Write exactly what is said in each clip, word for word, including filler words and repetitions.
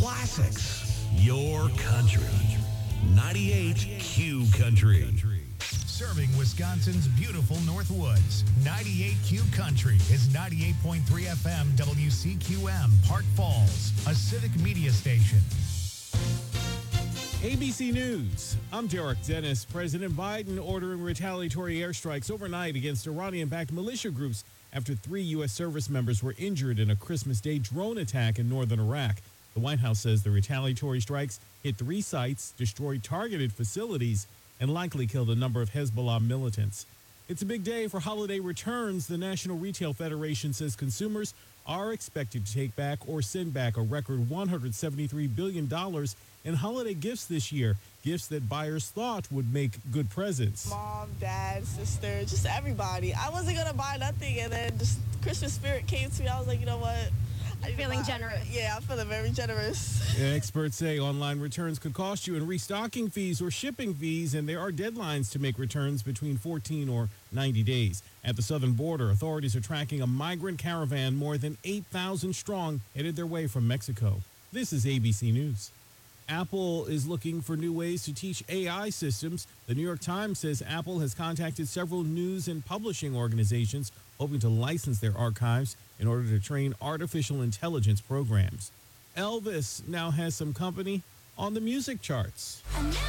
classics. Your country. ninety-eight Q Country. Serving Wisconsin's beautiful Northwoods. ninety-eight Q Country is ninety-eight point three F M W C Q M, Park Falls, a civic media station. A B C News. I'm Derek Dennis. President Biden ordering retaliatory airstrikes overnight against Iranian-backed militia groups after three U S service members were injured in a Christmas Day drone attack in northern Iraq. The White House says the retaliatory strikes hit three sites, destroyed targeted facilities, and likely killed a number of Hezbollah militants. It's a big day for holiday returns. The National Retail Federation says consumers are expected to take back or send back a record one hundred seventy-three billion dollars in holiday gifts this year, gifts that buyers thought would make good presents. Mom, dad, sister, just everybody. I wasn't going to buy nothing, and then just Christmas spirit came to me. I was like, you know what? I'm feeling generous. Yeah, I'm feeling very generous. Experts say online returns could cost you in restocking fees or shipping fees, and there are deadlines to make returns between fourteen or ninety days. At the southern border, authorities are tracking a migrant caravan more than eight thousand strong headed their way from Mexico. This is A B C News. Apple is looking for new ways to teach A I systems. The New York Times says Apple has contacted several news and publishing organizations hoping to license their archives in order to train artificial intelligence programs. Elvis now has some company on the music charts.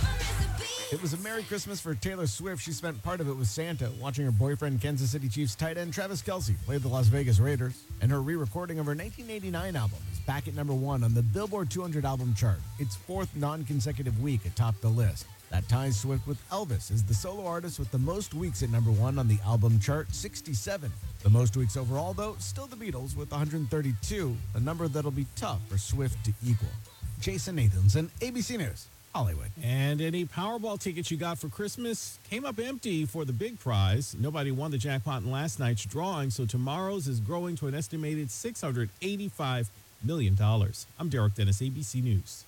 It was a Merry Christmas for Taylor Swift. She spent part of it with Santa, watching her boyfriend, Kansas City Chiefs tight end Travis Kelce, play the Las Vegas Raiders. And her re-recording of her nineteen eighty-nine album is back at number one on the Billboard two hundred album chart, its fourth non-consecutive week atop the list. That ties Swift with Elvis as the solo artist with the most weeks at number one on the album chart, sixty-seven. The most weeks overall, though, still the Beatles with one hundred thirty-two, a number that'll be tough for Swift to equal. Jason Nathanson, A B C News, Hollywood. And any Powerball tickets you got for Christmas came up empty for the big prize. Nobody won the jackpot in last night's drawing, so tomorrow's is growing to an estimated six hundred eighty-five million dollars. I'm Derek Dennis, A B C News.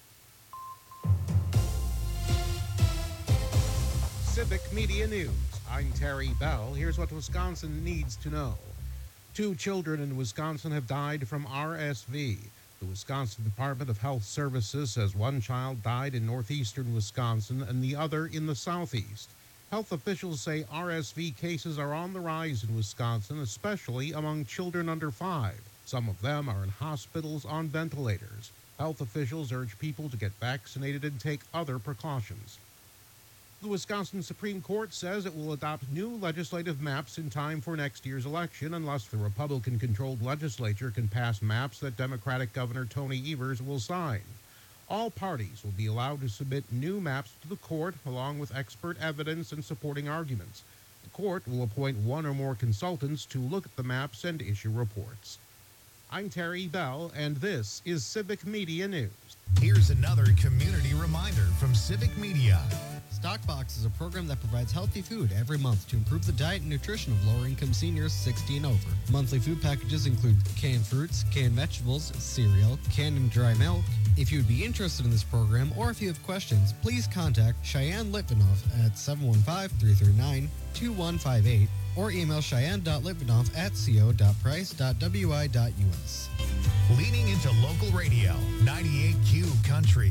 Civic Media News. I'm Terry Bell. Here's what Wisconsin needs to know. Two children in Wisconsin have died from R S V. The Wisconsin Department of Health Services says one child died in northeastern Wisconsin and the other in the southeast. Health officials say R S V cases are on the rise in Wisconsin, especially among children under five. Some of them are in hospitals on ventilators. Health officials urge people to get vaccinated and take other precautions. The Wisconsin Supreme Court says it will adopt new legislative maps in time for next year's election unless the Republican-controlled legislature can pass maps that Democratic Governor Tony Evers will sign. All parties will be allowed to submit new maps to the court along with expert evidence and supporting arguments. The court will appoint one or more consultants to look at the maps and issue reports. I'm Terry Bell, and this is Civic Media News. Here's another community reminder from Civic Media. Stockbox is a program that provides healthy food every month to improve the diet and nutrition of lower-income seniors sixty and over. Monthly food packages include canned fruits, canned vegetables, cereal, canned and dry milk. If you would be interested in this program or if you have questions, please contact Cheyenne Litvinoff at seven one five, three three nine, two one five eight or email cheyenne dot litvinoff at co dot price dot w i dot u s. Leaning into local radio, ninety-eight Q Country.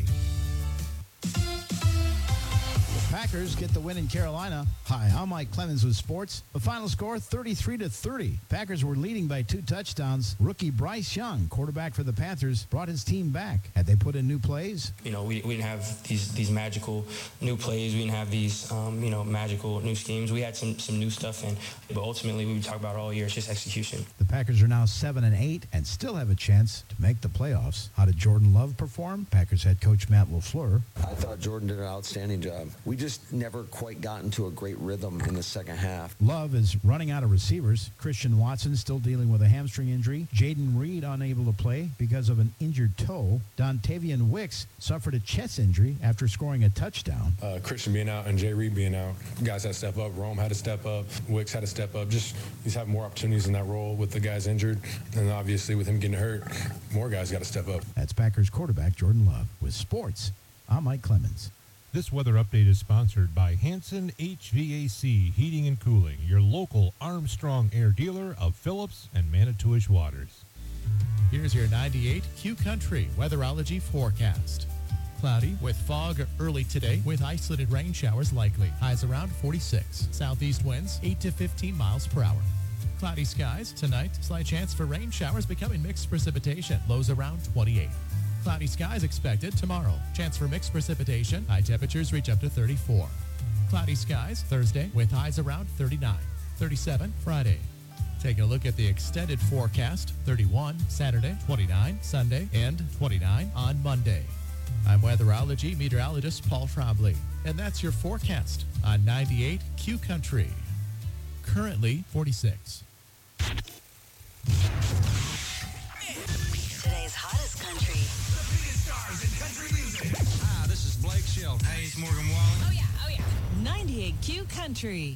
Packers get the win in Carolina. Hi, I'm Mike Clemens with sports. The final score, thirty-three to thirty. Packers were leading by two touchdowns. Rookie Bryce Young, quarterback for the Panthers, brought his team back. Had they put in new plays? You know, we, we didn't have these these magical new plays. We didn't have these, um, you know, magical new schemes. We had some some new stuff in, but ultimately, we talk about all year, it's just execution. The Packers are now seven and eight and still have a chance to make the playoffs. How did Jordan Love perform? Packers head coach Matt LaFleur. I thought Jordan did an outstanding job. We just never quite got into a great rhythm in the second half. Love is running out of receivers. Christian Watson still dealing with a hamstring injury. Jaden Reed unable to play because of an injured toe. Dontavian Wicks suffered a chest injury after scoring a touchdown. Uh, Christian being out and Jay Reed being out. Guys had to step up. Rome had to step up. Wicks had to step up. Just he's having more opportunities in that role with the guys injured. And obviously with him getting hurt, more guys got to step up. That's Packers quarterback Jordan Love. With sports, I'm Mike Clemens. This weather update is sponsored by Hanson H V A C Heating and Cooling, your local Armstrong Air dealer of Phillips and Manitowish Waters. Here's your ninety-eight Q Country weatherology forecast. Cloudy with fog early today with isolated rain showers likely. Highs around forty-six. Southeast winds eight to fifteen miles per hour. Cloudy skies tonight. Slight chance for rain showers becoming mixed precipitation. Lows around twenty-eight. Cloudy skies expected tomorrow. Chance for mixed precipitation. High temperatures reach up to thirty-four. Cloudy skies Thursday with highs around thirty-nine. thirty-seven Friday. Taking a look at the extended forecast. thirty-one Saturday, twenty-nine Sunday, and twenty-nine on Monday. I'm weatherology meteorologist Paul Trombley, and that's your forecast on ninety-eight Q Country. Currently forty-six. Today's hottest country. The biggest stars in country music. Hi, this is Blake Shelton. Hey, it's Morgan Wallen. Oh, yeah, oh, yeah. ninety-eight Q Country.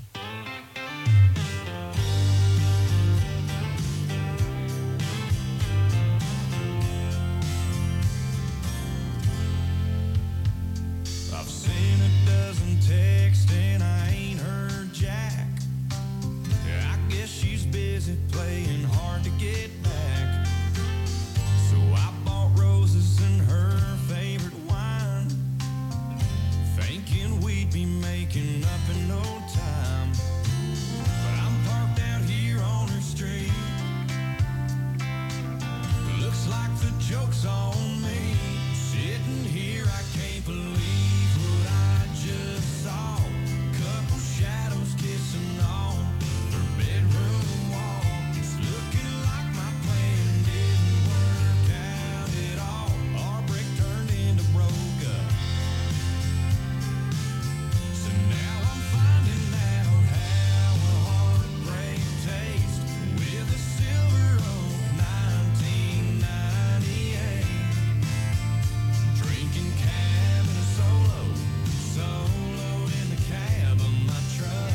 I've seen a dozen texts and I ain't heard jack. I guess she's busy playing hard to get back. So I bought roses and her favorite wine, thinking we'd be making up in no time. But I'm parked out here on her street. Looks like the joke's on me. Sitting here, I can't believe what I just saw. Couple shadows kissing on her bedroom wall. It's looking like my plan didn't work out at all. Our break turned into broke up. So now I'm finding out how a heartbreak tastes with a Silver Oak nineteen ninety-eight. Drinking cab in a solo, solo in the cab of my truck.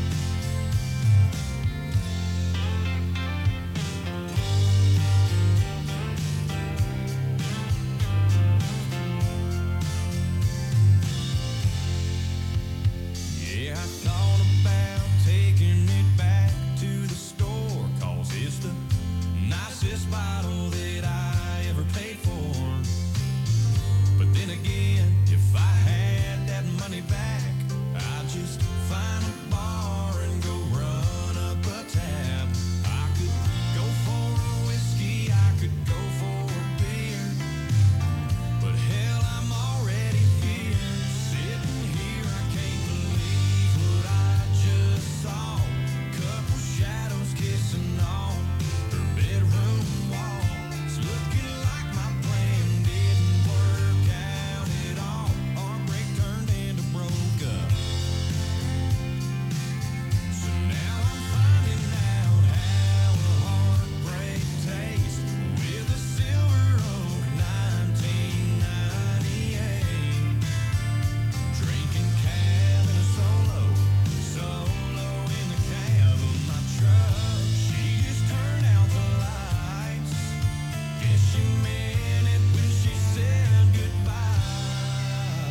Yeah, I thought about taking it back to the store, 'cause it's the nicest bottle that I ever paid for. But then again, if I had that money back, I'd just find a bar and go run up a tab. I could go for a whiskey, I could go for a beer, but hell, I'm already here. Sitting here, I can't believe what I just saw. Couple shadows kissing on her bedroom wall. It's looking like my plan didn't work out at all. Our break turned into broke up. So now I'm finding out how a heartbreak tastes with a Silver Oak nineteen ninety-eight. Drinking cab in a solo, solo in the cab of my truck. She just turned out the lights. Guess she meant it when she said goodbye.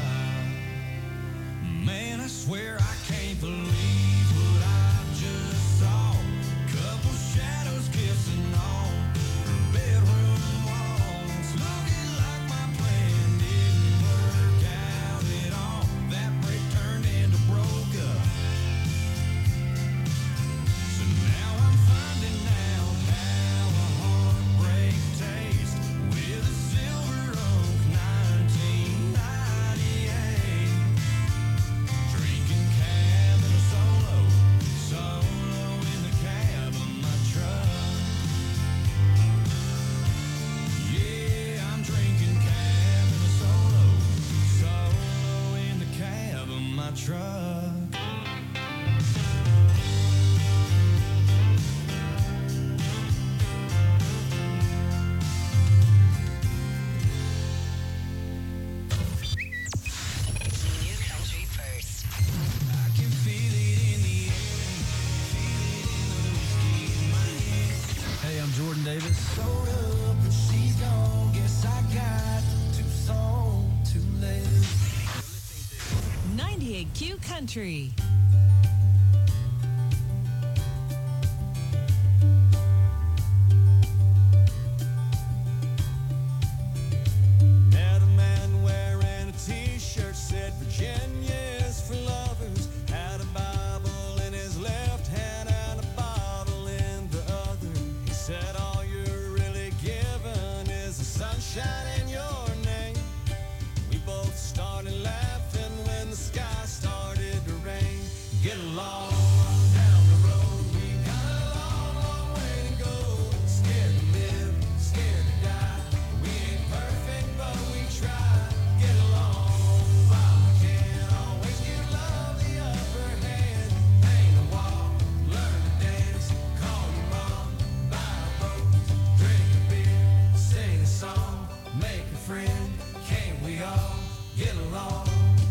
Man, I swear I can't believe what I just saw. Couple shadows kissing on her bedroom wall. It's looking like my plan didn't work out at all. That break turned into broke up. So now I'm finding out how a heartbreak tastes with a Silver Oak nineteen ninety-eight. Drinking cab in a solo, solo in the cab of my truck. Yeah, I'm drinking cab in a solo, solo in the cab of my truck. New country first. I can feel it in the air, feel it in the whiskey in my hand. Hey, I'm Jordan Davis. Showed up, but she's gone. Guess I got too soon, too late. ninety-eight Q Country. along down the road. We got a long, long way to go. Scared to live, scared to die. We ain't perfect, but we try. Get along while we can. Always give love the upper hand. Paint a wall, learn to dance. Call your mom, buy a boat, drink a beer, sing a song, make a friend. Can't we all get along?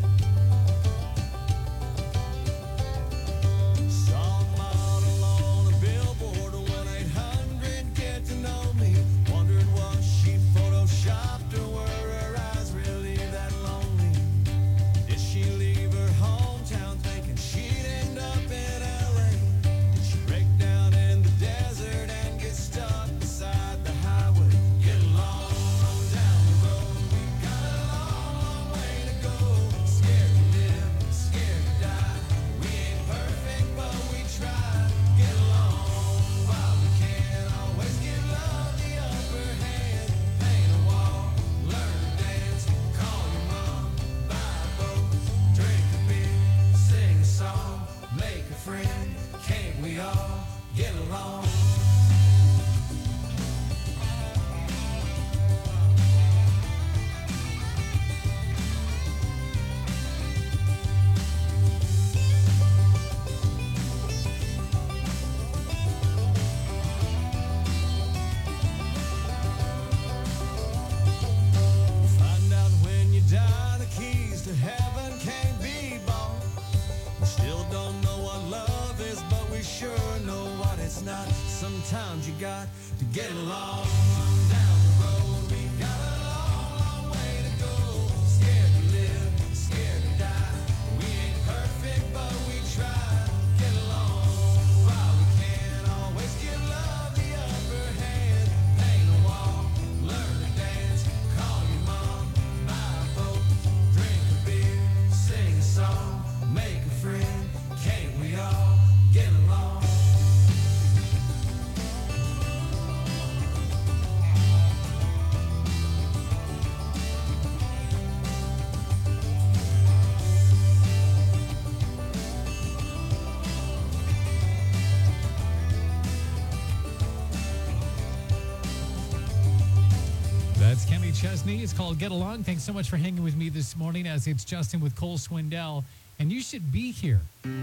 Song model on a billboard, one eight hundred get to know me. Wondered was she photoshopped or were her eyes really that lonely? Did she leave her hometown thinking she'd end up in L A? Did she break down in the desert and get stuck beside the highway? Get along down the road. We got a long, long way to go. Scared to live, scared to die. We ain't perfect, but we try. Get along while we can. Always give love the upper hand. Paint a wall, learn to dance. Call your mom, buy a boat, drink a beer, sing a song, make a friend. Can't we all get along? Find out when you die, the keys to heaven can't be bought. We still don't know what love is, but we sure know what it's not. Sometimes you got to get along down the road. We got a long, long way to go. Scared to live, scared to die. We ain't perfect, but we try. Get along while we can. Always give love the upper hand. Paint a wall, learn to dance. Call your mom, buy a boat, drink a beer, sing a song, make a friend. Can't we all get along? That's Kenny Chesney. It's called Get Along. Thanks so much for hanging with me this morning as it's Justin with Cole Swindell. And you should be here.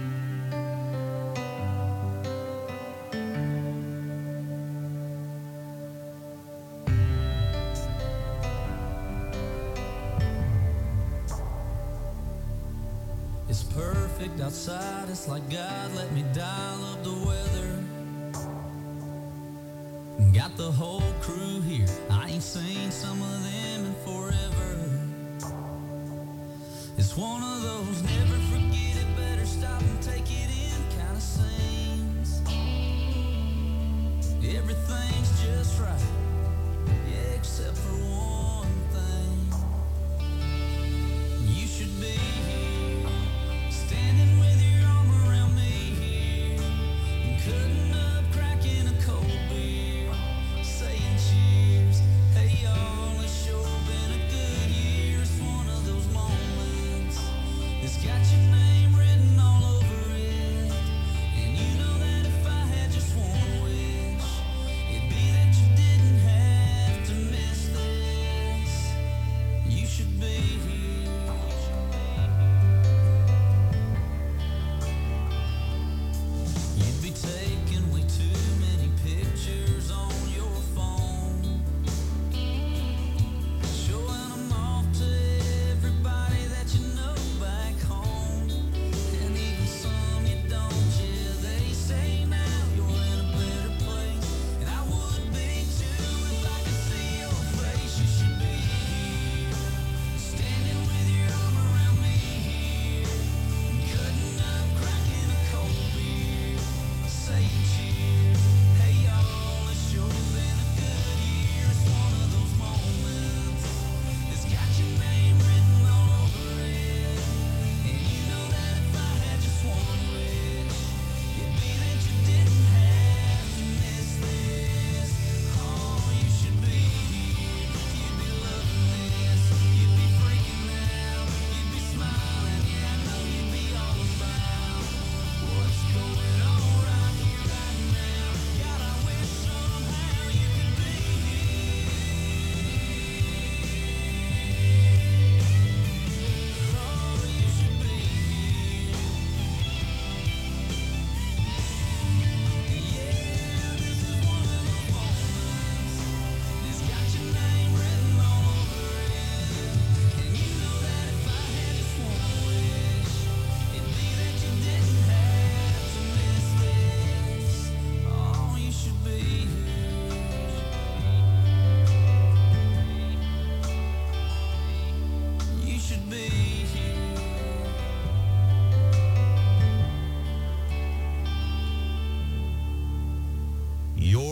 It's perfect outside, it's like God let me dial up the weather. Got the whole crew here, I ain't seen some of them in forever. It's one of those never forget it, better stop and take it in kind of scenes. Everything's just right, yeah, except for one thing. You should be here, standing with your arm around me here, cutting up, cracking a cold beer, saying cheers. Hey y'all, it's sure been a good year. It's one of those moments that's got you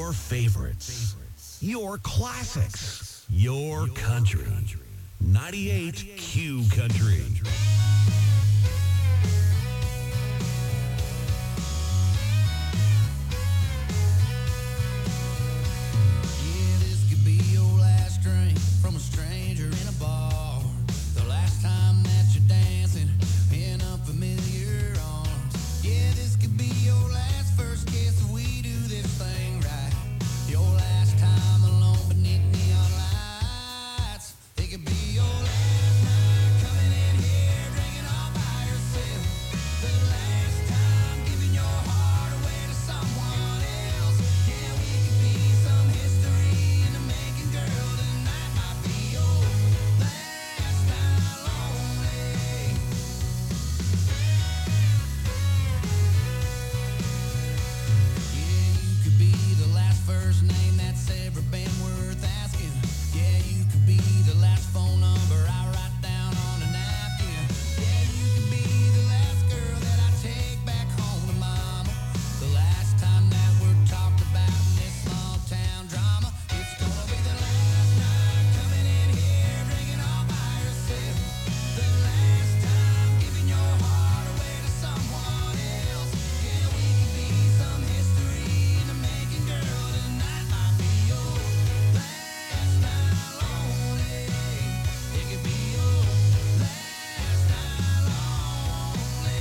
Your favorites. Your classics. Your country. ninety-eight Q Country. Yeah, this could be your last drink from a stranger in a bar. The last time that you're dancing in unfamiliar arms. Yeah, this could be your last first kiss if we do this thing right. Your last time alone beneath neon lights. It could be your last night coming in here drinking all by yourself. The last time giving your heart away to someone else. Yeah, we could be some history in the making, girl. Tonight might be your last night lonely. Yeah, you could be the last first name that's ever been worth asking. Yeah, you could be the last phone number I write down on a napkin. Yeah, you could be the last girl that I take back home to mama. The last time that we're talked about in this small town drama. It's gonna be the last night coming in here drinking all by yourself. The last time giving your heart away to someone else. Yeah, we could be some history in the making, girl. Tonight might be your last night lonely. It could be your last night lonely.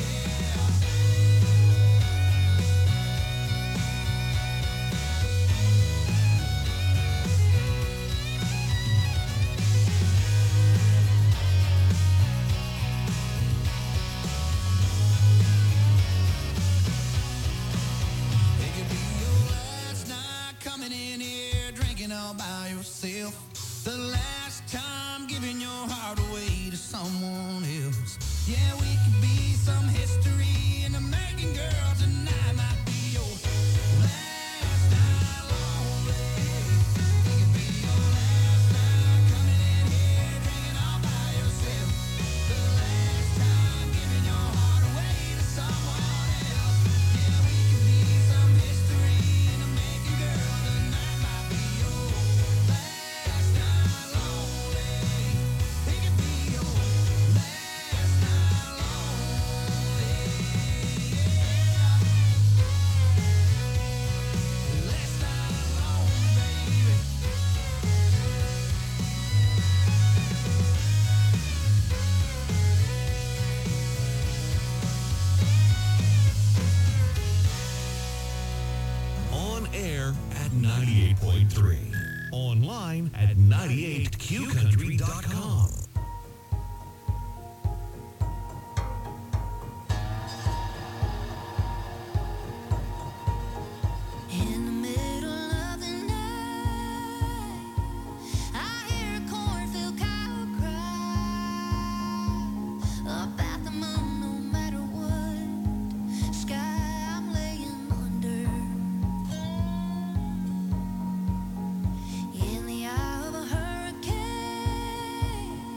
It could be your last night coming in here drinking all by yourself. The last time giving your heart away to someone else. Yeah, we could be some history in the making, girl. Tonight might be your last night lonely. It could be your last night coming in here drinking all by yourself. The last time giving your heart away to someone else. Yeah, we could be some history in the making, girl. Tonight might be your last night lonely. It could be your last night lonely. Yeah. Last night lonely, baby. On air at ninety-eight point three. Online at ninety-eight Q country dot com. In the middle of the night, I hear a cornfield cow cry up at the moon. No matter what sky I'm laying under, in the eye of a hurricane,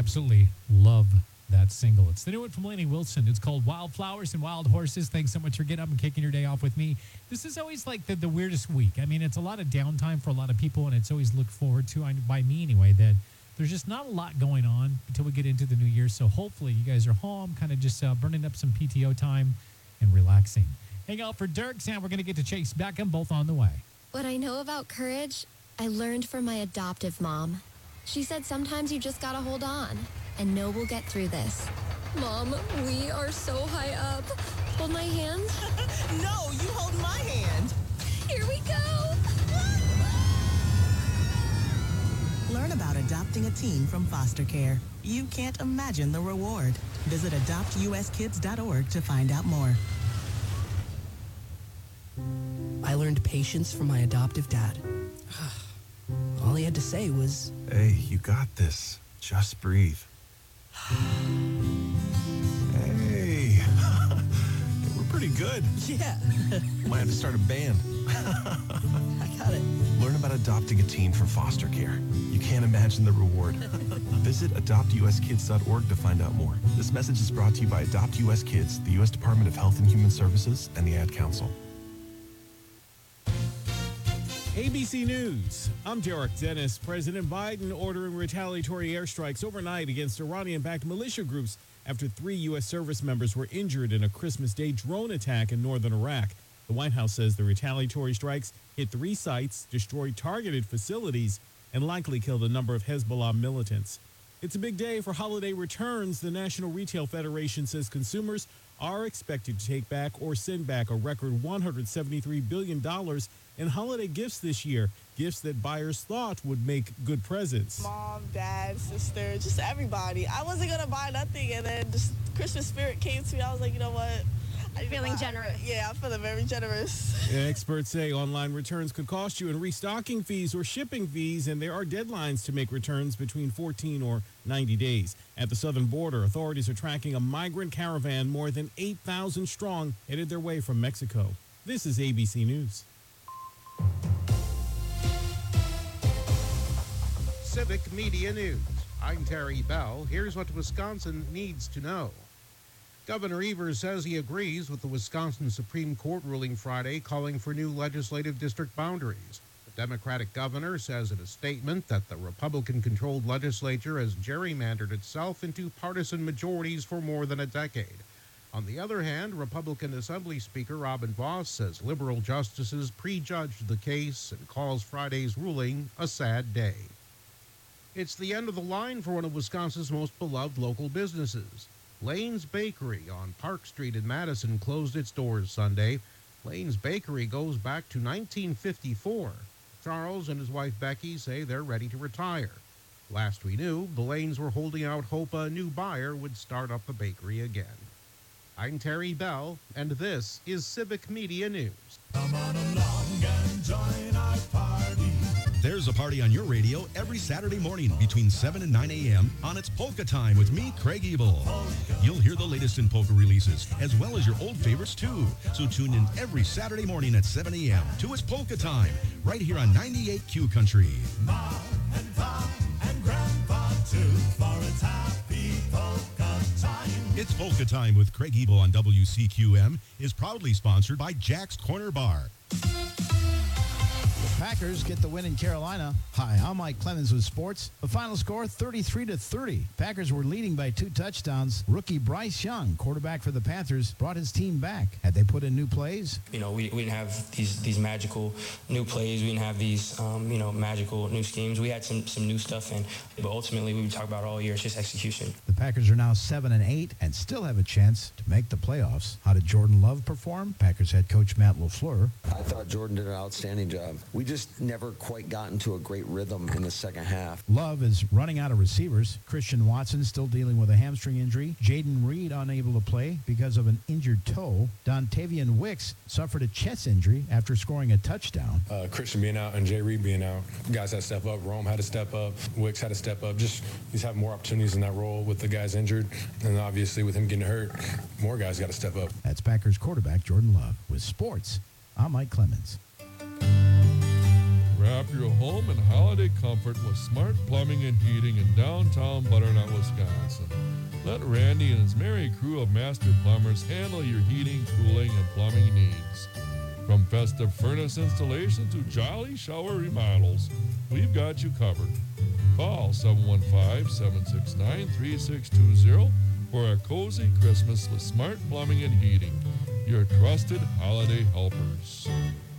absolutely love that single. It's the new one from Lainey Wilson. It's called Wildflowers and Wild Horses. Thanks so much for getting up and kicking your day off with me. This is always like the, the weirdest week. I mean, it's a lot of downtime for a lot of people, and it's always looked forward to, I, by me anyway, that there's just not a lot going on until we get into the new year. So hopefully you guys are home, kind of just uh, burning up some P T O time and relaxing. Hang out for Dirks, and we're going to get to Chase Beckham, both on the way. What I know about courage, I learned from my adoptive mom. She said sometimes you just gotta hold on and know we'll get through this. Mom, we are so high up. Hold my hand. No, you hold my hand. Here we go. Learn about adopting a teen from foster care. You can't imagine the reward. Visit adopt u s kids dot org to find out more. I learned patience from my adoptive dad. All he had to say was, "Hey, you got this. Just breathe." Hey, we're pretty good. Yeah. Might have to start a band. I got it. Learn about adopting a teen from foster care. You can't imagine the reward. Visit adopt u s kids dot org to find out more. This message is brought to you by Adopt U S Kids, the U S Department of Health and Human Services, and the Ad Council. A B C News. I'm Derek Dennis. President Biden ordering retaliatory airstrikes overnight against Iranian-backed militia groups after three U S service members were injured in a Christmas Day drone attack in northern Iraq. The White House says the retaliatory strikes hit three sites, destroyed targeted facilities, and likely killed a number of Hezbollah militants. It's a big day for holiday returns. The National Retail Federation says consumers are expected to take back or send back a record one hundred seventy-three billion dollars in holiday gifts this year, gifts that buyers thought would make good presents. Mom, dad, sister, just everybody. I wasn't going to buy nothing, and then just Christmas spirit came to me. I was like, you know what? I'm feeling generous. Yeah, I'm feeling very generous. Experts say online returns could cost you in restocking fees or shipping fees, and there are deadlines to make returns between fourteen or ninety days. At the southern border, authorities are tracking a migrant caravan more than eight thousand strong headed their way from Mexico. This is A B C News. Civic Media News. I'm Terry Bell. Here's what Wisconsin needs to know. Governor Evers says he agrees with the Wisconsin Supreme Court ruling Friday calling for new legislative district boundaries. The Democratic governor says in a statement that the Republican-controlled legislature has gerrymandered itself into partisan majorities for more than a decade. On the other hand, Republican Assembly Speaker Robin Vos says liberal justices prejudged the case and calls Friday's ruling a sad day. It's the end of the line for one of Wisconsin's most beloved local businesses. Lane's Bakery on Park Street in Madison closed its doors Sunday. Lane's Bakery goes back to nineteen fifty-four. Charles and his wife Becky say they're ready to retire. Last we knew, the Lanes were holding out hope a new buyer would start up the bakery again. I'm Terry Bell, and this is Civic Media News. Come on along and join our party. There's a party on your radio every Saturday morning between seven and nine a.m. on It's Polka Time with me, Craig Ebel. You'll hear the latest in polka releases, as well as your old favorites, too. So tune in every Saturday morning at seven a.m. to It's Polka Time, right here on ninety-eight Q Country. Mom and Pop and Grandpa, too, for it's happy polka time. It's Polka Time with Craig Ebel on W C Q M is proudly sponsored by Jack's Corner Bar. Packers get the win in Carolina. Hi, I'm Mike Clemens with sports. The final score, thirty-three to thirty. Packers were leading by two touchdowns. Rookie Bryce Young, quarterback for the Panthers, brought his team back. Had they put in new plays? You know, we, we didn't have these these magical new plays. We didn't have these, um, you know, magical new schemes. We had some some new stuff, and but ultimately, we talk about all year, it's just execution. The Packers are now seven and eight and still have a chance to make the playoffs. How did Jordan Love perform? Packers head coach Matt LaFleur. I thought Jordan did an outstanding job. We just never quite got into a great rhythm in the second half. Love is running out of receivers. Christian Watson still dealing with a hamstring injury. Jaden Reed unable to play because of an injured toe. Dontavian Wicks suffered a chest injury after scoring a touchdown. Uh, Christian being out and Jay Reed being out, guys had to step up. Rome had to step up. Wicks had to step up. Just he's having more opportunities in that role with the guys injured. And obviously with him getting hurt, more guys got to step up. That's Packers quarterback Jordan Love. With sports, I'm Mike Clemens. Wrap your home in holiday comfort with smart plumbing and heating in downtown Butternut, Wisconsin. Let Randy and his merry crew of master plumbers handle your heating, cooling, and plumbing needs. From festive furnace installation to jolly shower remodels, we've got you covered. Call seven one five, seven six nine, three six two zero for a cozy Christmas with smart plumbing and heating. Your trusted holiday helpers.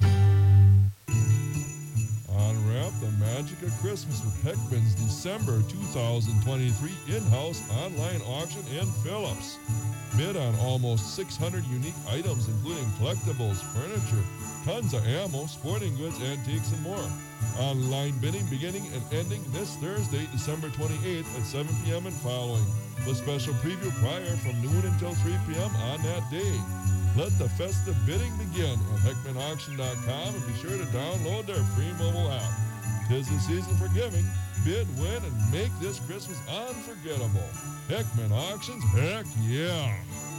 Unwrap the magic of Christmas with Heckman's December two thousand twenty-three in-house online auction in Phillips. Bid on almost six hundred unique items, including collectibles, furniture, tons of ammo, sporting goods, antiques, and more. Online bidding beginning and ending this Thursday, December twenty-eighth at seven p.m. and following, with special preview prior from noon until three p.m. on that day. Let the festive bidding begin at Heckman Auction dot com and be sure to download their free mobile app. 'Tis the season for giving. Bid, win, and make this Christmas unforgettable. Heckman Auctions, heck yeah!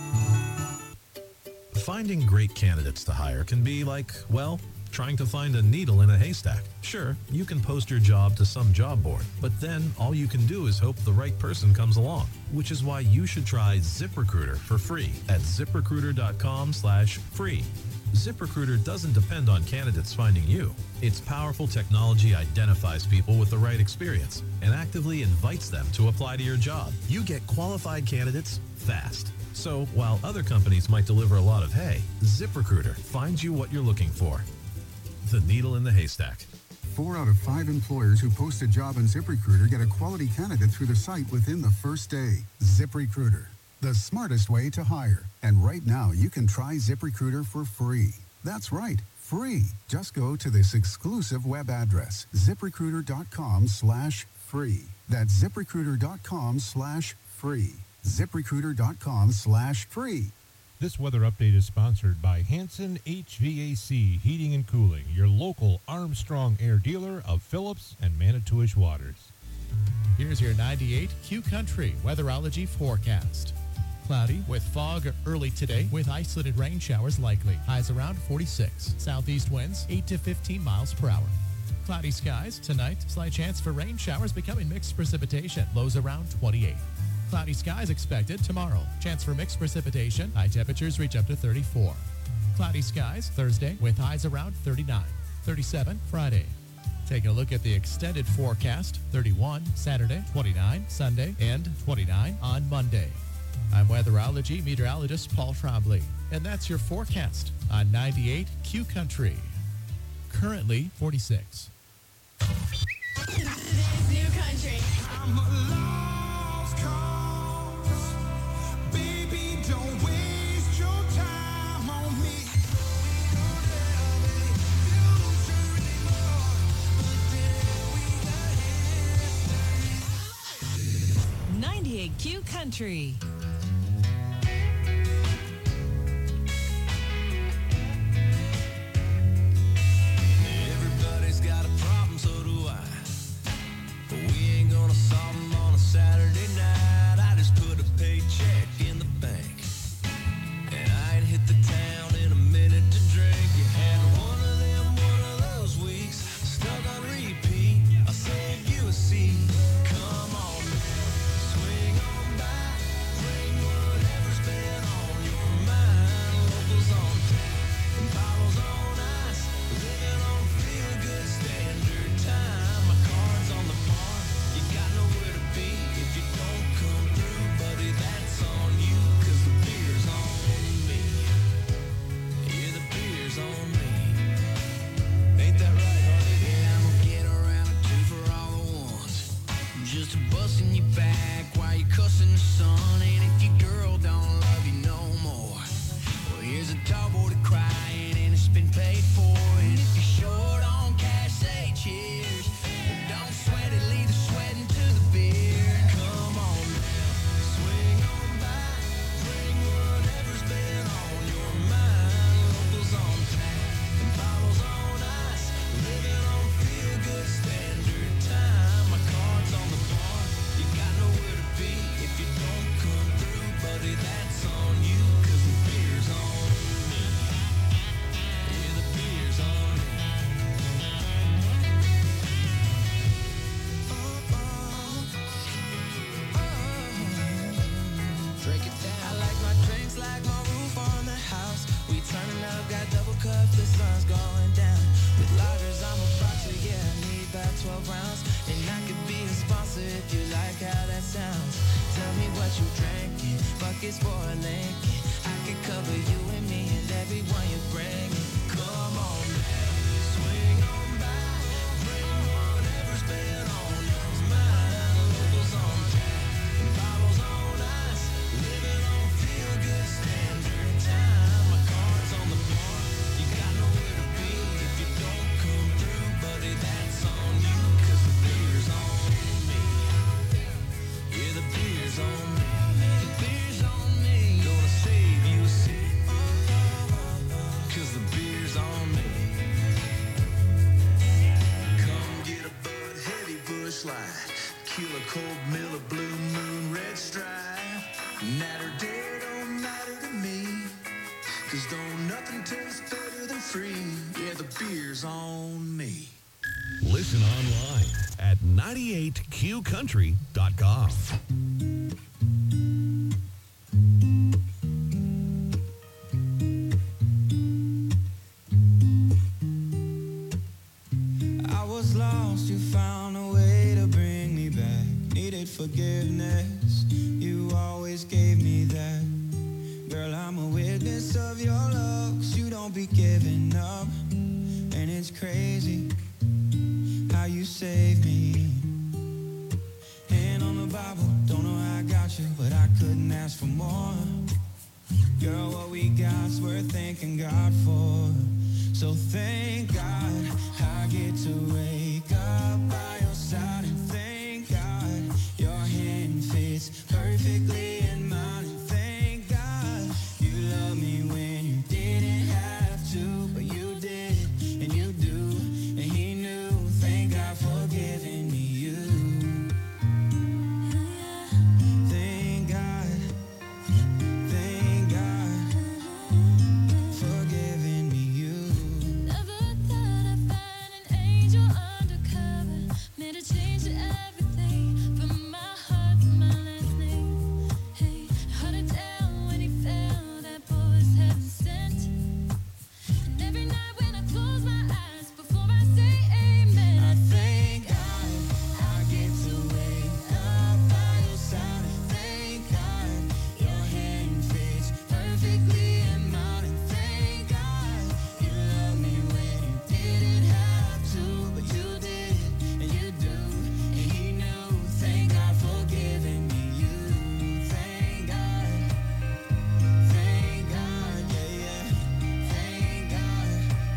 Finding great candidates to hire can be like, well, trying to find a needle in a haystack. Sure, you can post your job to some job board, but then all you can do is hope the right person comes along, which is why you should try ZipRecruiter for free at ZipRecruiter dot com slash free. ZipRecruiter doesn't depend on candidates finding you. Its powerful technology identifies people with the right experience and actively invites them to apply to your job. You get qualified candidates fast. So while other companies might deliver a lot of hay, ZipRecruiter finds you what you're looking for. The needle in the haystack. Four out of five employers who post a job on ZipRecruiter get a quality candidate through the site within the first day. ZipRecruiter, the smartest way to hire. And right now, you can try ZipRecruiter for free. That's right, free. Just go to this exclusive web address, ZipRecruiter dot com slash free. That's ZipRecruiter dot com slash free. ZipRecruiter dot com slash free. This weather update is sponsored by Hanson H V A C Heating and Cooling, your local Armstrong Air dealer of Phillips and Manitowish Waters. Here's your ninety-eight Q Country weatherology forecast. Cloudy with fog early today with isolated rain showers likely. Highs around forty-six. Southeast winds eight to fifteen miles per hour. Cloudy skies tonight. Slight chance for rain showers becoming mixed precipitation. Lows around twenty-eight. Cloudy skies expected tomorrow. Chance for mixed precipitation. High temperatures reach up to thirty-four. Cloudy skies Thursday with highs around thirty-nine. thirty-seven Friday. Taking a look at the extended forecast. thirty-one Saturday, twenty-nine Sunday, and twenty-nine on Monday. I'm weatherology meteorologist Paul Trombley, and that's your forecast on ninety-eight Q Country. Currently forty-six. This new country. I'm a lost cause. Baby, don't waste your time on me. ninety-eight Q Country. Everybody's got a problem, so do I. But we ain't gonna solve them on a Saturday night. I just put a paycheck in the bank, and I ain't hit the town in a minute to drink. You had one of them, one of those weeks, stuck on repeat. I'll save you a seat. Come on now, swing on by, bring whatever's been on your mind. Locals on tap and bottles on ice, living on feel good standard time. My cards on the bar, you got nowhere to be if you don't come through, buddy. That's on you, 'cause the beer's on me. Yeah, the beer's on me. Ain't that right, honey? Yeah, I'm gonna get around a two for all the ones. Just busting you back while you cussing the sun. And if your girl don't love you no more, well, here's a tall boy to crying and it's been paid for. And if you're short on cash, say cheers. But don't sweat it, leave the sweating to the beer. Come on now, swing on by, bring whatever's been on your mind. Locals on tap and bottles on ice, living on feel good standard time. My cards on the bar, you got nowhere to be if you don't come through, buddy. That's on you, 'cause the beer's on me. Yeah, the beer's on me. cause the sun's going down. With lighters, I'm a boxer, yeah, I need about twelve rounds. And I could be a sponsor if you like how that sounds. Tell me what you drinking, buckets for a Lincoln. I could cover you and me and everyone you bring. Come on, baby, swing on by. Bring whatever's been on your mind. Locals on tap, bottles on ice. Living on feel good standard time. My car's on the bar, you got nowhere to be. If you don't come through, buddy, that's on you. Cause the beer's on me. Yeah, the beer's on me. The beer's on me. Gonna save you a seat. Cause the beer's on me. Come get a Bud Heavy Bush Light. Killer Cold Miller Blue Moon Red Stripe. Night or day don't matter to me. Cause don't nothing taste better than free. Yeah, the beer's on me. Listen online at ninety-eight Q country dot com. I was lost, you found a way to bring me back. Needed forgiveness, you always gave me that. Girl, I'm a witness of your love, 'cause you don't be giving up. And it's crazy how you saved me. Hand on the Bible, don't know how I got you, but I couldn't ask for more. Girl, what we got's worth thanking God for. So thank God I get to wake up by your side. And thank God your hand fits perfectly in mine. And thank God you love me when you didn't have to, but you did, and you do, and he knew. Thank God for giving me you. Thank God, thank God for giving me you. Never thought I'd find an angel undercover. Made a change to everything from my heart to my last name. Hey, hard to tell when he fell, that boy was heaven sent. And every night when I close my eyes before I say amen, I thank God I get to wake up by your side. And thank God your hand fits perfectly in mine. And thank God you love me when you didn't have to, but you did, and you do, and he knew. Thank God for giving me you. Thank God, thank God, yeah, yeah. Thank God.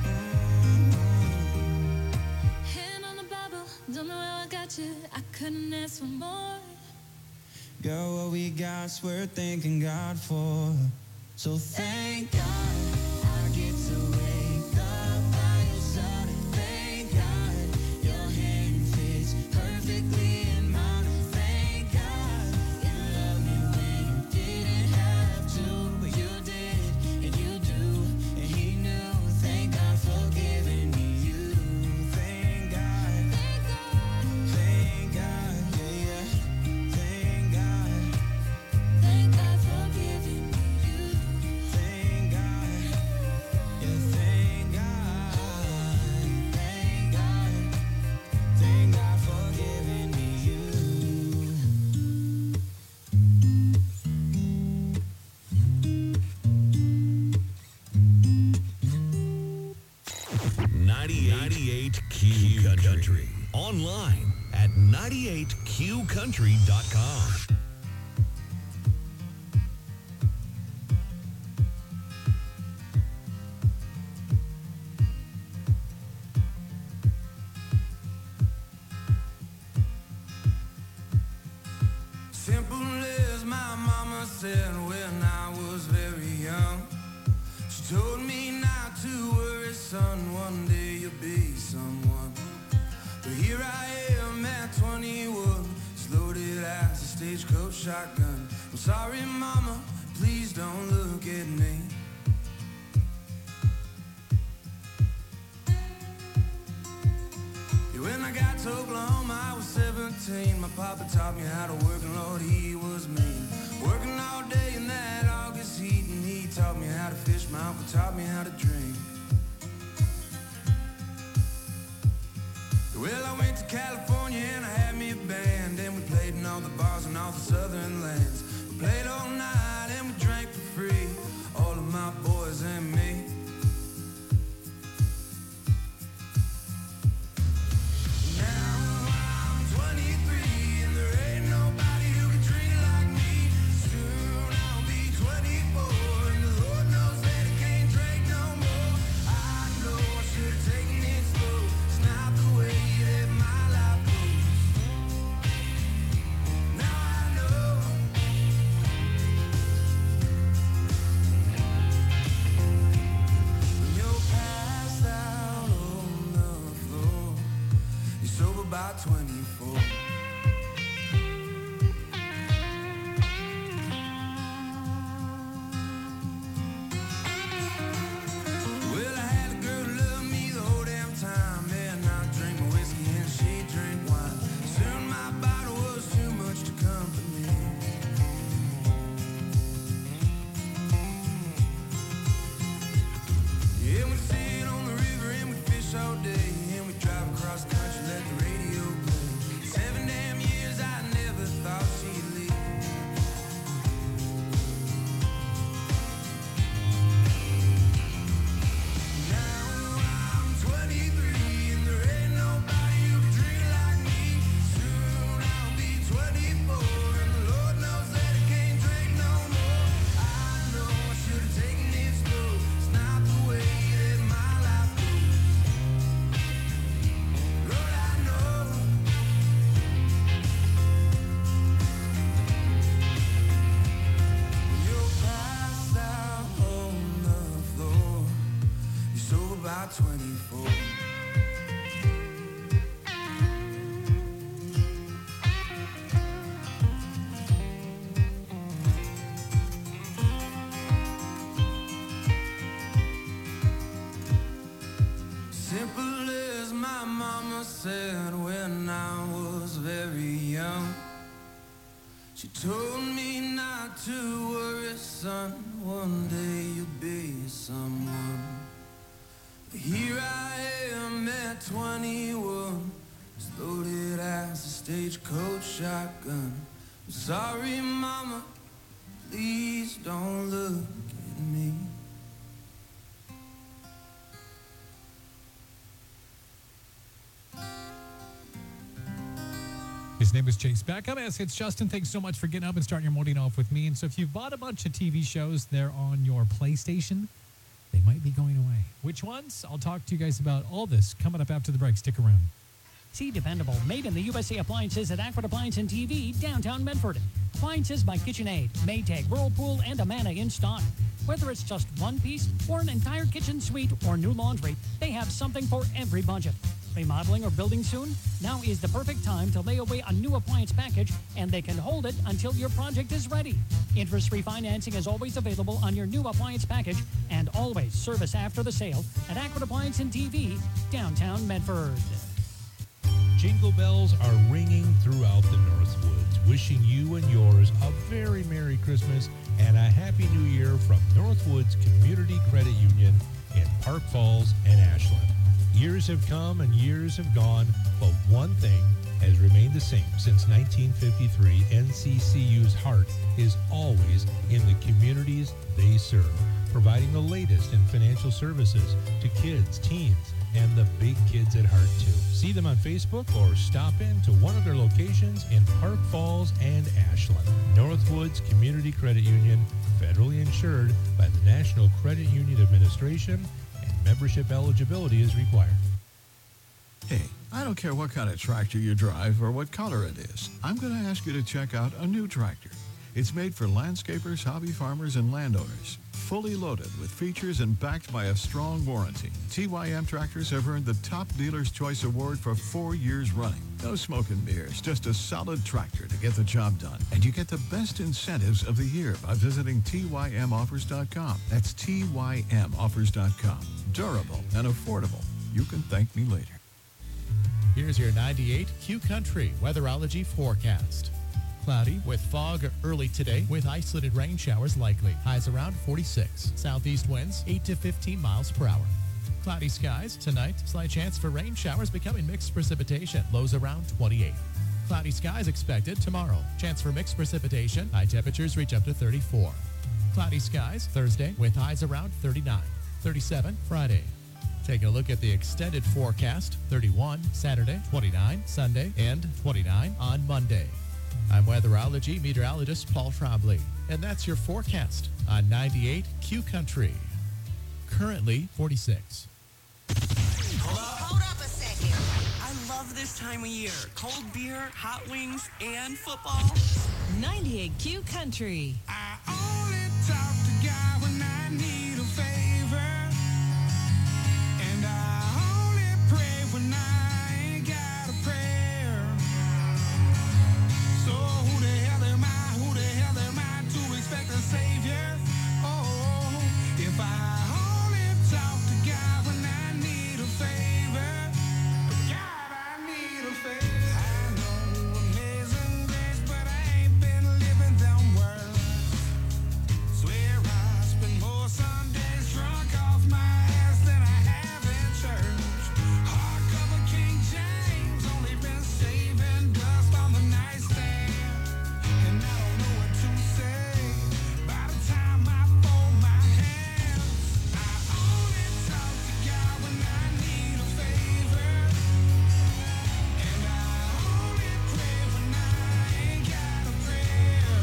hand on the Bible, don't know how I got you. I couldn't ask for more. Girl, what we got's worth thanking God for. So thank God I get to wake up by your side. And thank God your hand fits perfectly in mine. And thank God you love me when you didn't have to, but you did, and you do, and he knew. Thank God for giving me you. Thank God, thank God, yeah, yeah. Thank God, Thank God for giving me you. thank God, yeah, thank God, thank God, thank God for giving me you. ninety-eight Q Country. Online at ninety-eight Q country dot com. Simple as my mama said when I was very young. She told me not to worry, son, one day you'll be someone. But here I am at twenty-one, as loaded as a stagecoach shotgun. I'm sorry, mama, please don't look at me. Yeah, when I got to Oklahoma, I was seventeen. My papa taught me how to work, and Lord, he was mean. Working all day in that August heat, and he taught me how to fish. My uncle taught me how to drink. Well, I went to California and I had me a band, and we played in all the bars and all the southern lands. We played all night and we drank for free, all of my boys and me. Now I'm twenty-three and there ain't nobody who can drink like me. Soon I'll be twenty-four and the Lord knows that I can't drink no more. I know I should have taken it slow. It's not the way that my life goes. Now I know. When you're passed out on the floor, you're sober by twenty-four. Well, I had a girl who loved me the whole damn time, and I drink my whiskey and she drink wine. Soon my bottle was too much to comfort me. Yeah, we'd sit on the river and we'd fish all day, and we'd drive across the country, let the radio play. Seven damn years, I never thought she'd leave. Now I'm twenty-three and there ain't nobody who can drink like me. Soon I'll be twenty-four and the Lord knows that I can't drink no more. I know I should have taken it slow. It's not the way that my life goes. Lord, I know. When you're passed out on the floor, you're sober by twenty-four. Simple as my mama said when I was very young. She told me not to worry, son, one day you'll be someone. But here I am at twenty-one, as loaded as a stagecoach shotgun. I'm sorry, mama, please don't look at me. His name is Chase Beckham. As it's Justin, thanks so much for getting up and starting your morning off with me. And so if you've bought a bunch of T V shows, they're on your PlayStation, they might be going away. Which ones? I'll talk to you guys about all this coming up after the break. Stick around. See dependable, made in the U S A appliances at Aqua Appliance and T V, downtown Medford. Appliances by KitchenAid, Maytag, Whirlpool, and Amana in stock. Whether it's just one piece or an entire kitchen suite or new laundry, they have something for every budget. Remodeling or building soon? Now is the perfect time to lay away a new appliance package, and they can hold it until your project is ready. Interest-free financing is always available on your new appliance package, and always service after the sale at Aqua Appliance and T V, downtown Medford. Jingle bells are ringing throughout the Northwoods, wishing you and yours a very Merry Christmas and a Happy New Year from Northwoods Community Credit Union in Park Falls and Ashland. Years have come and years have gone, but one thing has remained the same since nineteen fifty-three. N C C U's heart is always in the communities they serve, providing the latest in financial services to kids, teens, and the big kids at heart too. See them on Facebook or stop in to one of their locations in Park Falls and Ashland. Northwoods Community Credit Union, federally insured by the National Credit Union Administration, and membership eligibility is required. Hey, I don't care what kind of tractor you drive or what color it is. I'm going to ask you to check out a new tractor. It's made for landscapers, hobby farmers, and landowners. Fully loaded with features and backed by a strong warranty. T Y M tractors have earned the Top Dealer's Choice Award for four years running. No smoke and mirrors, just a solid tractor to get the job done. And you get the best incentives of the year by visiting T Y M offers dot com. That's T Y M offers dot com. Durable and affordable. You can thank me later. Here's your ninety-eight Q Country weatherology forecast. Cloudy with fog early today with isolated rain showers likely. Highs around forty-six. Southeast winds eight to fifteen miles per hour. Cloudy skies tonight. Slight chance for rain showers becoming mixed precipitation. Lows around twenty-eight. Cloudy skies expected tomorrow. Chance for mixed precipitation. High temperatures reach up to thirty-four. Cloudy skies Thursday with highs around thirty-nine. thirty-seven Friday. Taking a look at the extended forecast. thirty-one Saturday, twenty-nine Sunday, and twenty-nine on Monday. I'm weatherology meteorologist Paul Trombley, and that's your forecast on ninety-eight Q Country. Currently forty-six. Hold up. Hold up a second. I love this time of year. Cold beer, hot wings, and football. ninety-eight Q Country. I only talk to God when I need a favor. And I only pray when I ain't got a prayer. So who the hell am I? Who the hell am I to expect a savior? Oh, if I only talk to God when I need a favor. God, I need a favor. I know amazing grace, but I ain't been living them words. Swear I spend more Sundays drunk off my ass than I have in church. Hardcover King James, only been saving dust on the nightstand. And I don't know what to say by the time I fold my hands. I only talk to God when I need a favor. And I only pray when I ain't got a prayer.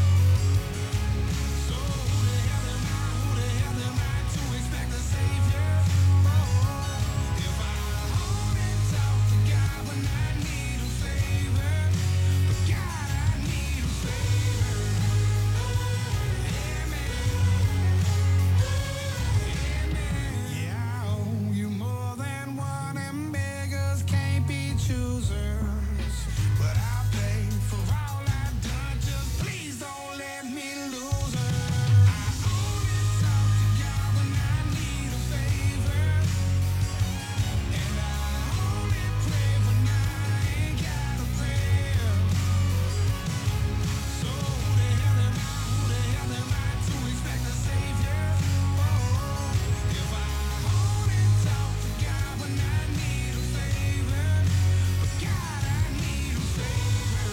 So who the hell am I? Who the hell am I to expect a savior? Oh, if I only talk to God when I need a favor. But God, I need a favor. Yeah, I owe you more than one, and beggars can't be choosers. But I paid for all I've done, just please don't let me lose her. I only talk to God when I need a favor. And I only pray when I ain't got a prayer. So who the hell am I? Who the hell am I to expect a savior? Oh, if I only talk to God when I need a favor. But God, I need a favor.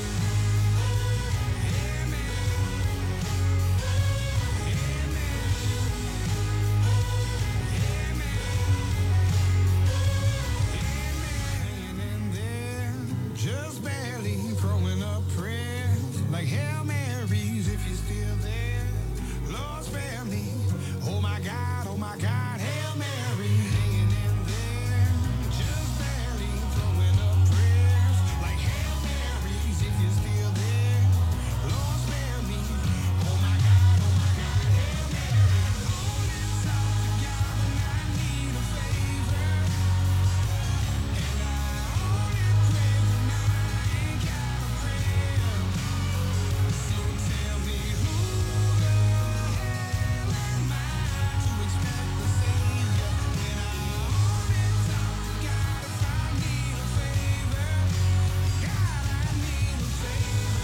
Hanging in there, just barely throwing up prayers like Hail Marys if you're still there. Lord, spare me. Oh my God, oh my God, Hail Mary. Hanging in there, just barely throwing up prayers like Hail Marys if you're still there. Lord, spare me. Oh my God, oh my God, Hail Mary. Only talk to God when I need a favor. And I only pray when I ain't got a prayer. So tell me who the hell am I to expect a savior when I only talk to God if I need a favor? God, I need a favor.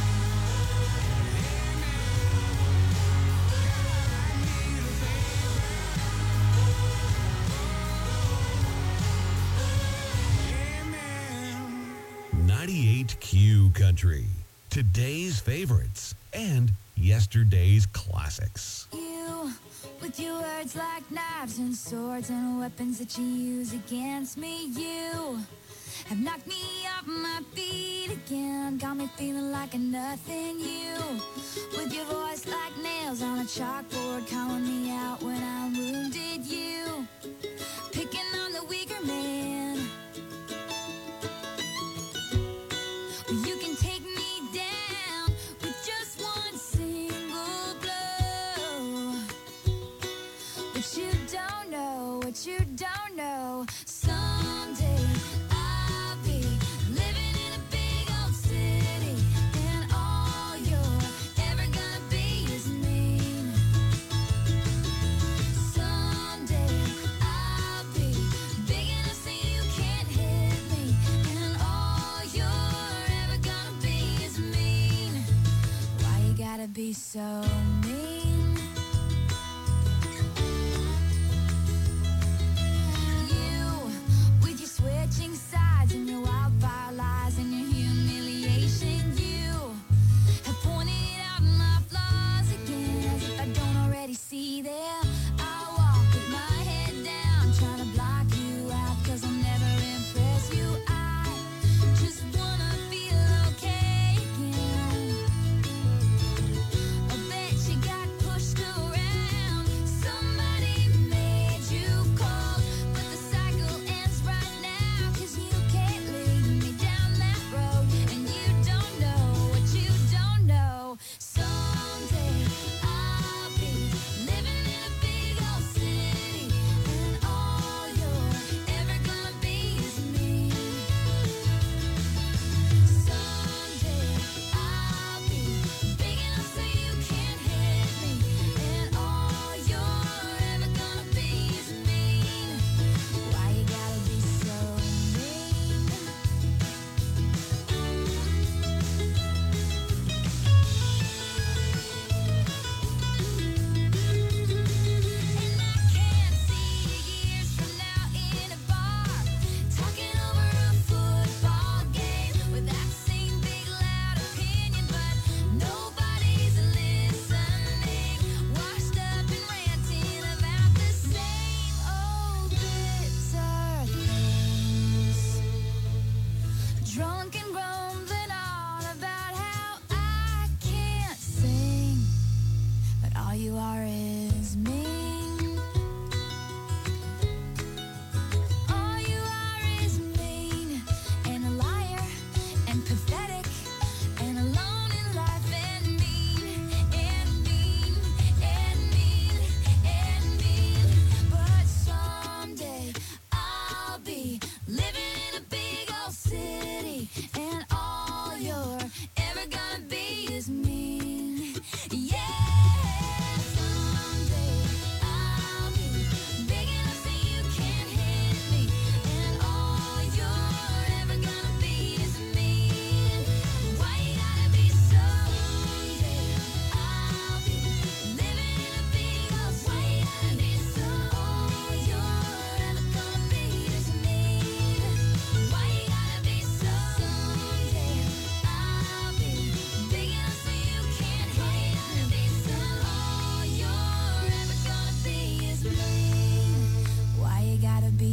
ninety-eight Q Country. Today's favorites and yesterday's classics. You, with your words like knives and swords and weapons that you use against me, you have knocked me off my feet again, got me feeling like a nothing. You, with your voice like nails on a chalkboard, calling me out when I'm wounded. You, picking on the weaker man. You can take me down with just one single blow. But you don't know what you don't know. Someday I'll be living in a big old city, and all you're ever gonna be is mean. Someday I'll be big enough so you can't hit me, and all you're ever gonna be is mean. Why you gotta be so mean?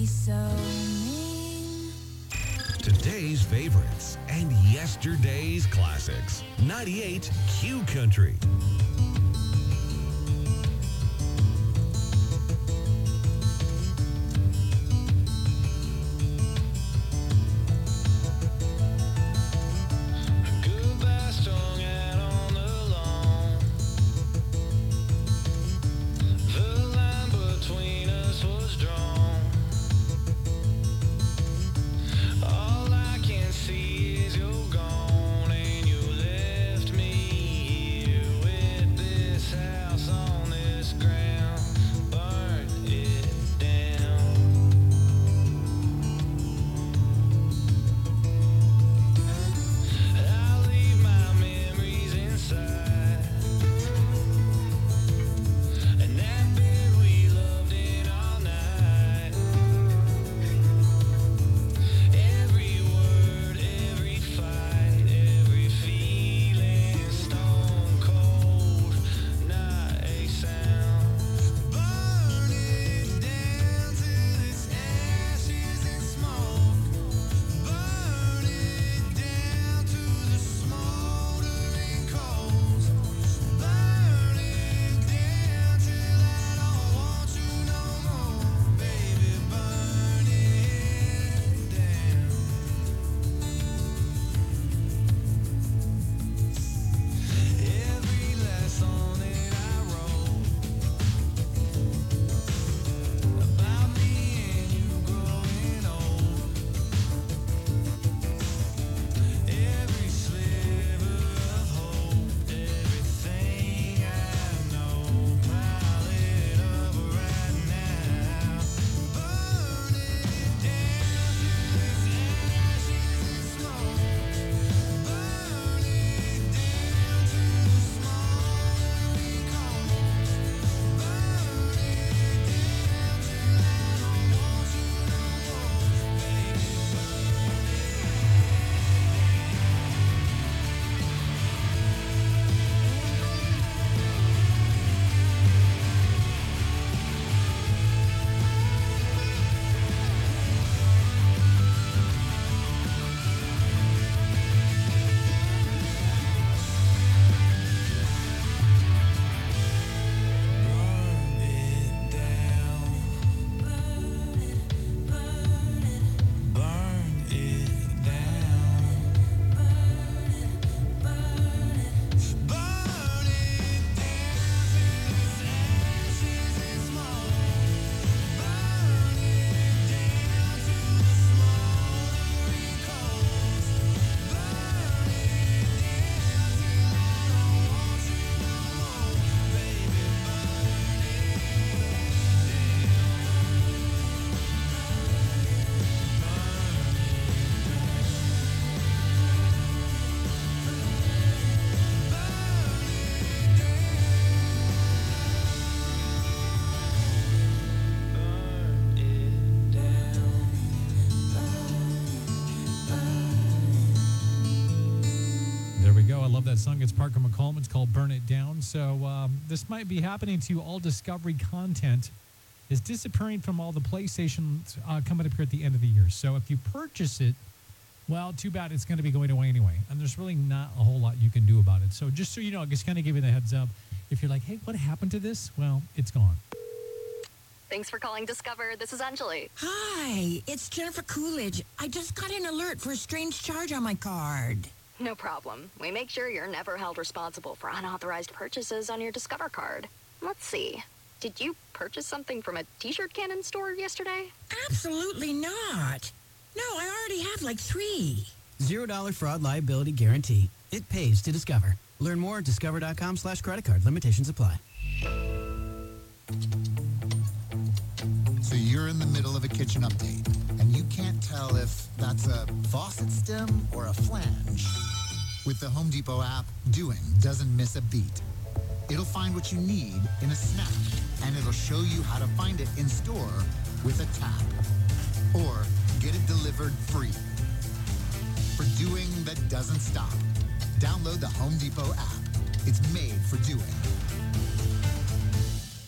so mean. Today's favorites and yesterday's classics. ninety-eight Q Country. Goodbye strung out on the lawn. The line between us was drawn. All I can see is you're gone, and you left me here with this house on this ground. Burnt it down. I leave my memories inside, and that bed we loved in all night. Every word, every fight, every feeling, stone cold, not a sound. Burn it down till it's ashes and smoke. Burn it down to the smoldering coals. Burn it down till I don't want you no more, baby. Burn it down. Every last song that I wrote about me and you growing old. Every sliver of hope, everything I know, pile it up right now. Burn it down till it's ashes and smoke. Burn it down to the smoldering coals. Burn it down till I don't want you no more, baby. Burn it down. Burn it down till it's ashes and smoke. Burn it down to the smoldering coals. Burn it down till I don't want you no more, baby. Burn There we go. I love that song. It's Parker McCollum. It's called Burn It Down. So um, this might be happening to you. All Discovery content is disappearing from all the PlayStations uh, coming up here at the end of the year. So if you purchase it, well, too bad. It's going to be going away anyway. And there's really not a whole lot you can do about it. So just so you know, just kind of give you the heads up. If you're like, hey, what happened to this? Well, it's gone. Thanks for calling Discover. This is Anjali. Hi, it's Jennifer Coolidge. I just got an alert for a strange charge on my card. No problem. We make sure you're never held responsible for unauthorized purchases on your Discover card. Let's see. Did you purchase something from a t-shirt cannon store yesterday? Absolutely not. No, I already have like three. Zero dollar fraud liability guarantee. It pays to Discover. Learn more at discover.com slash credit card. Limitations apply. So you're in the middle of a kitchen update, and you can't tell if that's a faucet stem or a flange. With the Home Depot app, doing doesn't miss a beat. It'll find what you need in a snap, and it'll show you how to find it in store with a tap. Or get it delivered free. For doing that doesn't stop, download the Home Depot app. It's made for doing.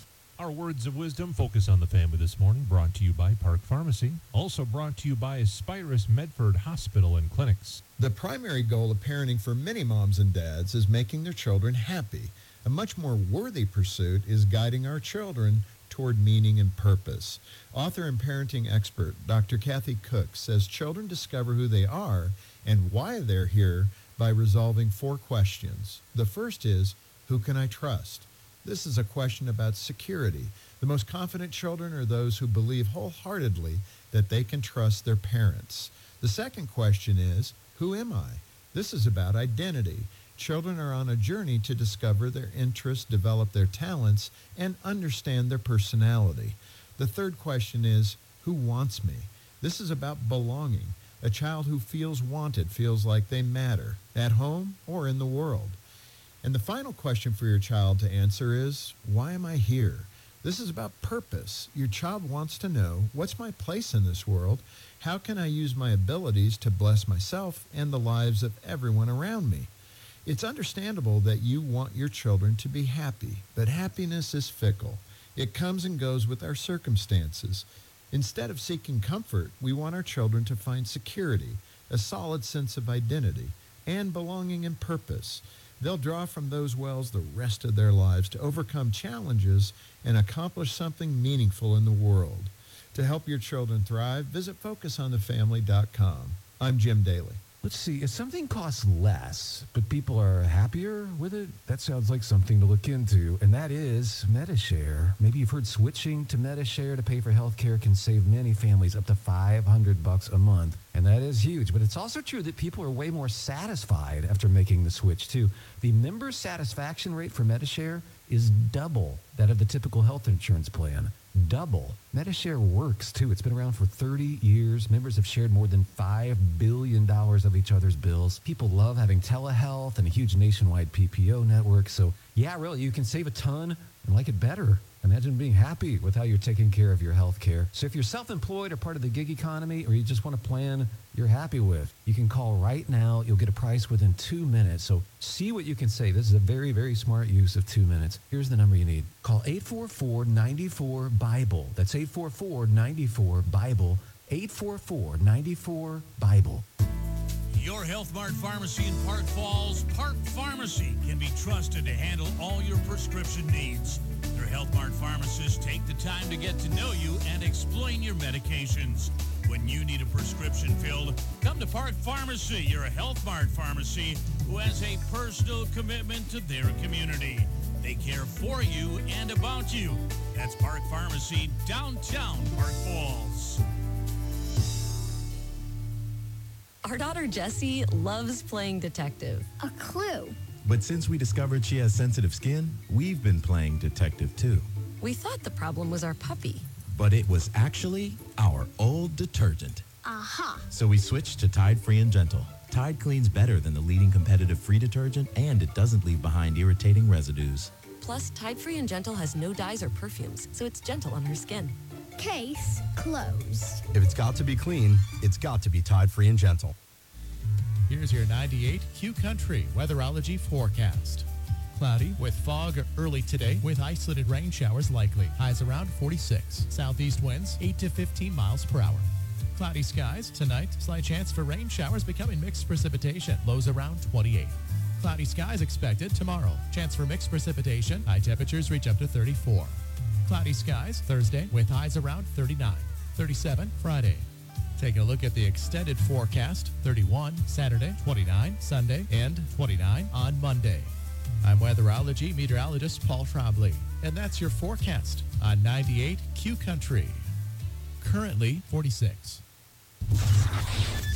Our words of wisdom focus on the family this morning, brought to you by Park Pharmacy. Also brought to you by Spirus Medford Hospital and Clinics. The primary goal of parenting for many moms and dads is making their children happy. A much more worthy pursuit is guiding our children toward meaning and purpose. Author and parenting expert Doctor Kathy Cook says children discover who they are and why they're here by resolving four questions. The first is, who can I trust? This is a question about security. The most confident children are those who believe wholeheartedly that they can trust their parents. The second question is, who am I? This is about identity. Children are on a journey to discover their interests, develop their talents, and understand their personality. The third question is, who wants me? This is about belonging. A child who feels wanted, feels like they matter, at home or in the world. And the final question for your child to answer is, why am I here? This is about purpose. Your child wants to know, what's my place in this world? How can I use my abilities to bless myself and the lives of everyone around me? It's understandable that you want your children to be happy, but happiness is fickle. It comes and goes with our circumstances. Instead of seeking comfort, we want our children to find security, a solid sense of identity, and belonging and purpose. They'll draw from those wells the rest of their lives to overcome challenges and accomplish something meaningful in the world. To help your children thrive, visit focus on the family dot com. I'm Jim Daly. Let's see, if something costs less, but people are happier with it, that sounds like something to look into, and that is Medi-Share. Maybe you've heard switching to Medi-Share to pay for health care can save many families up to five hundred bucks a month, and that is huge. But it's also true that people are way more satisfied after making the switch, too. The member satisfaction rate for Medi-Share is double that of the typical health insurance plan. Double. Medi-Share works, too. It's been around for thirty years. Members have shared more than five billion dollars of each other's bills. People love having telehealth and a huge nationwide P P O network. So, yeah, really, you can save a ton and like it better. Imagine being happy with how you're taking care of your health care. So if you're self-employed or part of the gig economy, or you just want a plan you're happy with, you can call right now. You'll get a price within two minutes. So see what you can save. This is a very, very smart use of two minutes. Here's the number you need. Call eight four four, nine four, BIBLE. That's eight four four, nine four, BIBLE. eight four four, nine four, BIBLE. Your Health Mart Pharmacy in Park Falls, Park Pharmacy, can be trusted to handle all your prescription needs. Their Health Mart pharmacists take the time to get to know you and explain your medications. When you need a prescription filled, come to Park Pharmacy. You're a Health Mart pharmacy who has a personal commitment to their community. They care for you and about you. That's Park Pharmacy, downtown Park Falls. Our daughter Jessie loves playing detective. A clue. But since we discovered she has sensitive skin, we've been playing detective too. We thought the problem was our puppy. But it was actually our old detergent. Aha. So we switched to Tide Free and Gentle. Tide cleans better than the leading competitive free detergent, and it doesn't leave behind irritating residues. Plus, Tide Free and Gentle has no dyes or perfumes, so it's gentle on her skin. Case closed. If it's got to be clean, it's got to be Tide Free and Gentle. Here's your ninety-eight Q Country Weatherology forecast. Cloudy with fog early today with isolated rain showers likely. Highs around forty-six. Southeast winds eight to fifteen miles per hour. Cloudy skies tonight. Slight chance for rain showers becoming mixed precipitation. Lows around twenty-eight. Cloudy skies expected tomorrow. Chance for mixed precipitation. High temperatures reach up to thirty-four. Cloudy skies Thursday with highs around thirty-nine. thirty-seven Friday. Taking a look at the extended forecast. thirty-one Saturday, twenty-nine Sunday, and twenty-nine on Monday. I'm weatherology meteorologist Paul Trombley, and that's your forecast on ninety-eight Q Country. Currently forty-six.